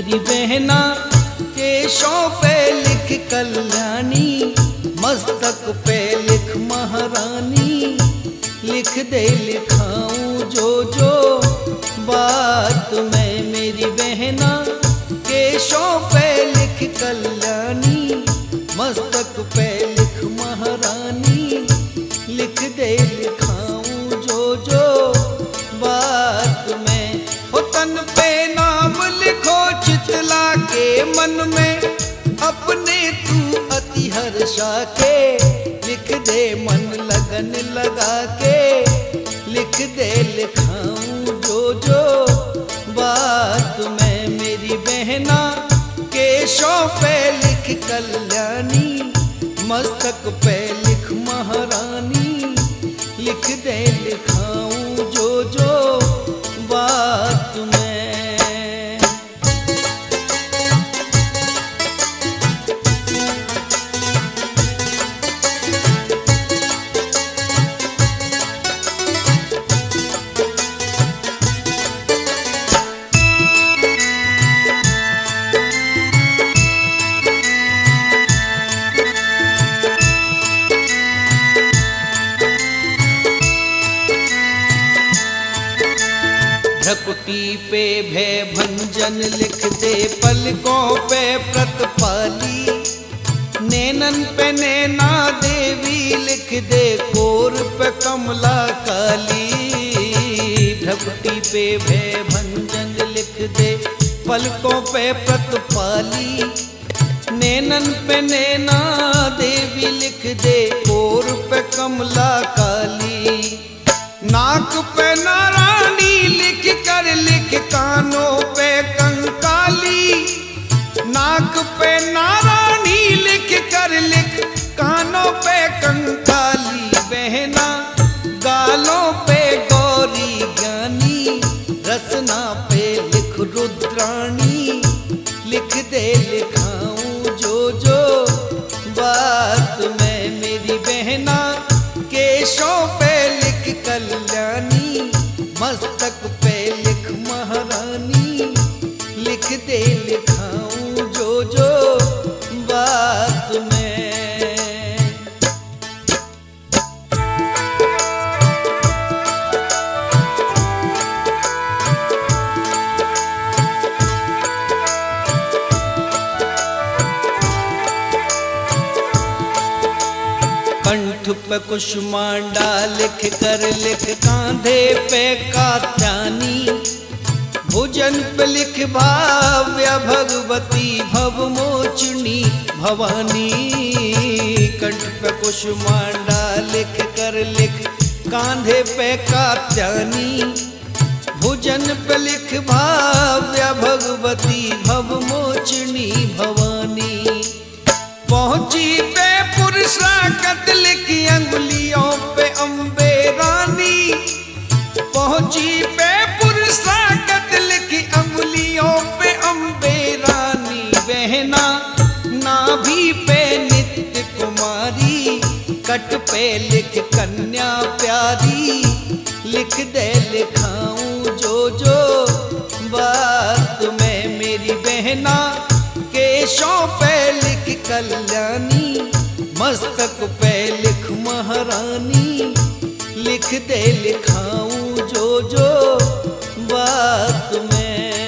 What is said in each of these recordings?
मेरी बहना केशों पे लिख कल्याणी, मस्तक पे लिख महारानी, लिख दे लिखाऊं जो बात मैं। मेरी बहना केशों पे लिख कल्याणी, मस्तक पे लिख महारानी, लिख दे लिखाऊं जो बात मैं। हो तन पे नाम लिखो चितला के मन में, अपने तू अति हर्षा के, लिख दे मन लगन लगा के, लिख दे लिखाऊं जो बात मैं। मेरी बहना केशों पे लिख कल्याणी, मस्तक पे लिख महारानी, लिख दे लिखाऊं जो बात मैं। भ्रकुटी पे भय भंजन लिख दे, पलकों पे प्रतिपाली, नैनन पे नैना देवी लिख दे, कोर पे कमला काली। भ्रकुटी पे भय भंजन लिख दे, पलकों पे प्रतिपाली, नैनन पे नैना देवी लिख दे, कोर पे कमला काली। नाक पे नारायणी लिख कर लिख, कानों पे कंकाली, नाक पे नारायणी लिख कर लिख, कानों पे कंकाली। बहना गालों पे गौरी ज्ञानी, रसना पे लिख रुद्राणी, लिख दे लिखाऊं जो बात मैं। मेरी बहना केशों पे लिख कल्याणी, मस्तक पे लिख महारानी, लिख दे लिखाऊं जो बात मैं। कंठ पे कुष्मांडा लिख कर लिख, कांधे पे कात्यानी, भुजन पे लिख भाव्य भगवती, भवमोचनी भवानी। कंठ पे कुष्मांडा लिख कर लिख, कांधे पे कात्यानी, भुजन पे लिख भाव्य भगवती, भवमोचनी भवानी। पहुंची पे पुरुषाकत लिखी, अंगुलियों पे अम्बे रानी, पहुंची पे पुरुषाकत लिखी, अंगुलियों पे अम्बे रानी। बहना नाभि पे नित्य कुमारी, कट पे लिख कन्या प्यारी, लिख दे लिखाऊं जो बात मैं। मेरी बहना केशों पे लिख कल्याणी, मस्तक पे लिख महारानी, लिख दे लिखाऊं जो बात मैं।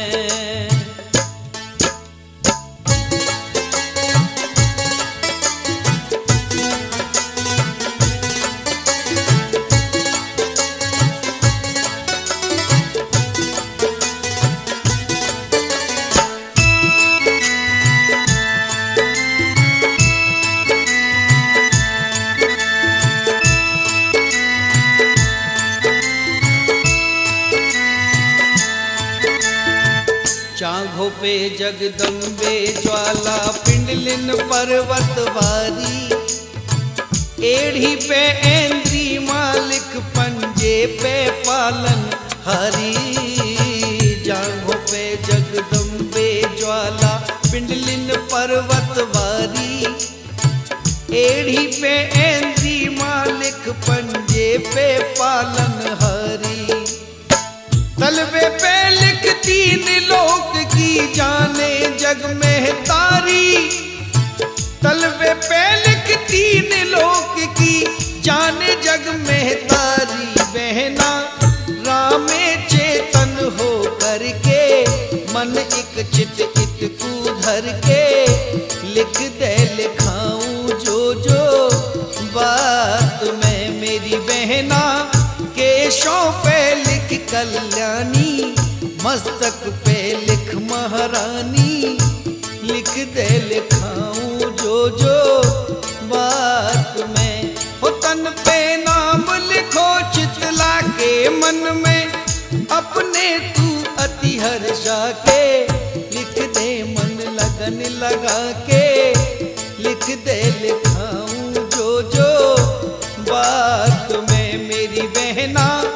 चांघों पे जगदम्बे ज्वाला, पिंडलिन पर्वत वारी, एड़ी पे ऐन्द्री मालिक, पंजे पे पालन हारी। जांघों पे जगदम्बे ज्वाला, पिंडलिन पर्वत वारी, एड़ी पे ऐन्द्री मालिक, पंजे पे पालन हारी। तलवे पे लिख तीन लोक की जाने जग में तारी, तलवे पे लिखती ने लोक की, जाने जग में तारी। बहना रामे चेतन हो करके, मन एक चित इत को धर के, लिख दे लिखाऊं जो जो बात मैं। मेरी बहना केशों पे लिख कल्याणी, मस्तक पे लिख महारानी, लिख दे लिखाऊं जो जो बात मैं। हो तन पे नाम लिखो चितला के मन में, अपने तू अति हर्षा के, लिख दे मन लगन लगा के, लिख दे लिखाऊं जो जो बात मैं। मेरी बहना